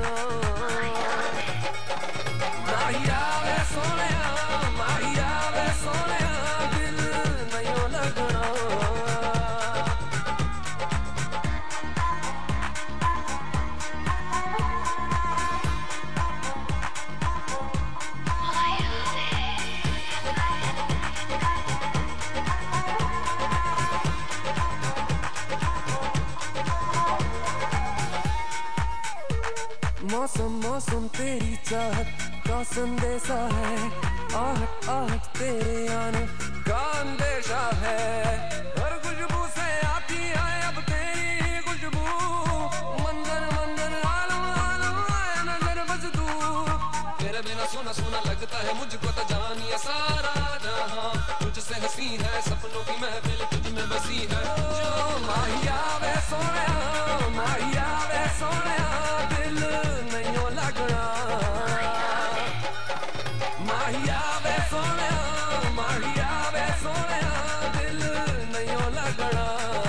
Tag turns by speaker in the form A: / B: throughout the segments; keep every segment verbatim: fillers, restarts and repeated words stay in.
A: लगना, माही आवे सोनिया, माही आवे सोनिया, दिल नहीं लगना। मौसम मौसम तेरी चाहत का संदेशा है, आहट आहट तेरे आने का अंदेशा है। हर खुशबू से आती है अब तेरी खुशबू, मंजर मंजर आलम आलम आया नजर बस तू। तेरे बिना सोना सोना लगता है मुझको तो जान ये सारा जहां, तुझसे हंसी है सपनों की महफिल तुझ में बसी है। जो माही आवे सोनिया, माही आवे सोनिया, दिल नहीं लगना, माही आवे सोनिया, माही आवे सोनिया, दिल नहीं लगना।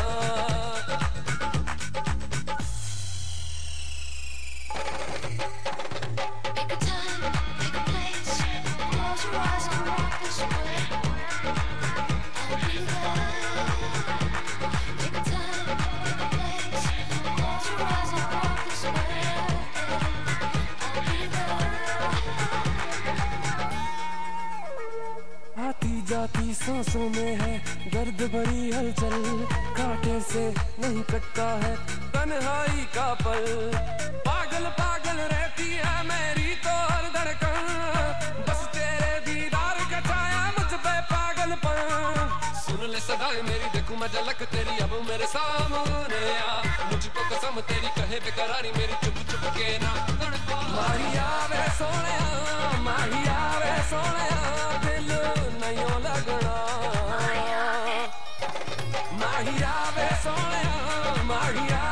A: आती जाती सांसों में है दर्द भरी हलचल, कांटे से नहीं कटता है तन्हाई का पल। पागल पागल रहती है मेरी तो हर धड़कन, बस तेरे दीदार का छाया मुझ पे पागलपन। सुन ले सदाएं मेरी, देखूं मैं झलक तेरी अब मेरे सामने आ, मुझको कसम तेरी कहे बेकरारी मेरी चुप चुप के ना तड़पा। माही आवे सोनिया, माही आवे सोनिया, दिल नहीं लगना, माही आवे सोनिया, माही